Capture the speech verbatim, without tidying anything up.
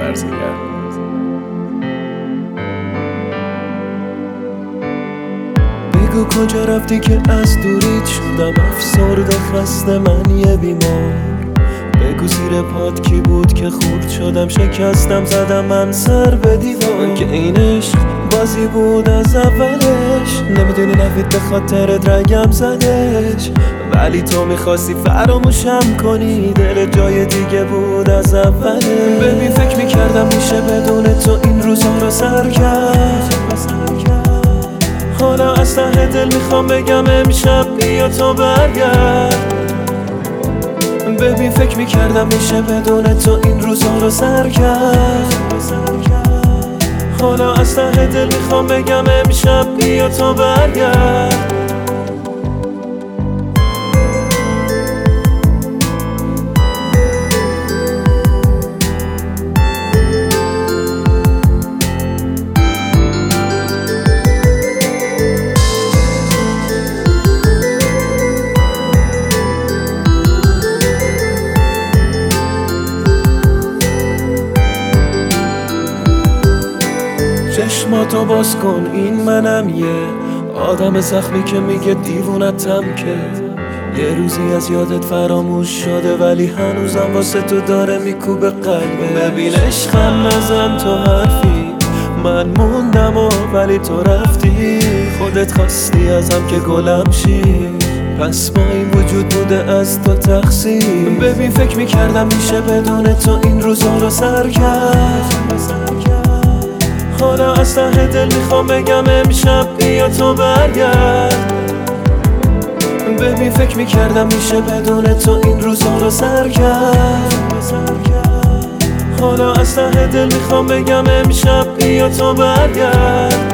برزگر. بگو کجا رفتی که از دوریت شدم افسرده خسته من یه بیمار. بگو زیر پات کی بود که خورد شدم شکستم زدم من سر به دیوار. که این عشق بازی بود از اولش نمیدونی نوید به خاطرت رگم زدش. ولی تو میخواستی فراموشم کنی دل جای دیگه بود از اولش. ببین فکر میکردم میشه بدون تو این روزا رو سر کرد. حالا از ته دل میخوام بگم امشب بیا تو برگرد. ببین فکر میکردم میشه بدون تو این روزا رو سر کرد. حالا از ته دل میخوام بگم امشب بیا تو برگرد. چشماتو باز کن این منم یه آدم زخمی که میگه دیوونتم که یه روزی از یادت فراموش شده ولی هنوزم واسه تو داره میکوبه قلبه. ببین عشقم نزن تو حرفی من موندم و ولی تو رفتی. خودت خواستی ازم که گلم شی پس با این وجود بوده از تو تقصیر. ببین فکر میکردم میشه بدون تو این روزا رو سر کرد. حالا از ته دل میخوام بگم امشب بیا تو برگرد. ببین فکر میکردم میشه بدون تو این روزا رو سر کرد. حالا از ته دل میخوام بگم امشب بیا تو برگرد.